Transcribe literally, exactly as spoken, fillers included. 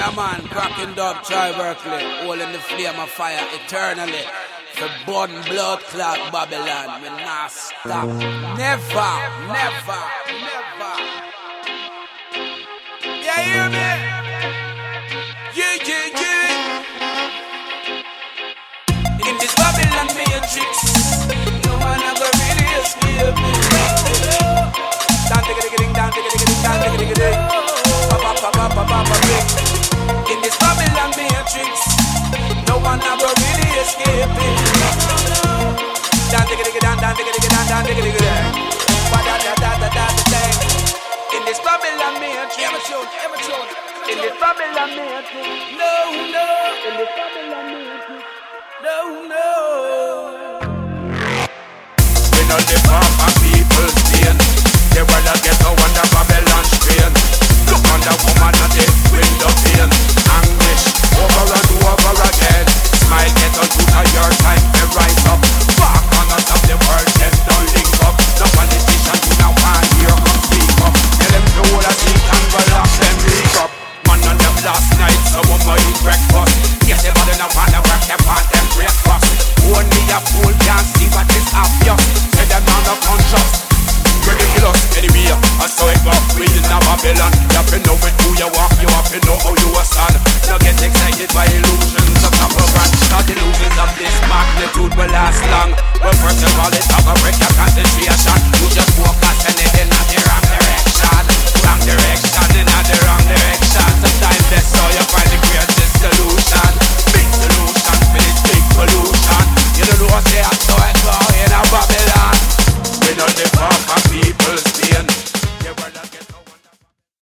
Yeah man, cracking dog, try Berkeley, holding the flame of fire eternally. The born blood clot Babylon, we not stop. Never, never, never. Yeah, hear me? Yeah, yeah, yeah. In this Babylon matrix, no one ever really escape me. Down, digga, digga, ding, down, digga, digga, ding, down, digga, digga, ding. Pa, pa, pa, pa, pa, pa, pa, ding. In this Babylon matrix, no one ever really escape me. Down, digga, digga, down, down, digga, digga, down, down, digga, digga, ding. Ba, da, da, da, da, da, da, ding. In this Babylon matrix, every tune, every tune. In this Babylon matrix, no, no. In this Babylon matrix, no, no. We know the farm and people's pain. The world that gets no wonder Babylon strain. Look on the woman at the window pane. Anguish over and over again. Smile get on to your time to rise up. Back on us of the world, them don't link up. No politician do not want hear come speak up. Tell them to hold a seat and go lock them leak up. Man on them last night, so we might eat breakfast. Get them on the van and work them on them breakfast. Only a fool can see what is obvious. Say them on the conscious. Ridiculous anyway, I saw it go. We in a Babylon, you have to know it.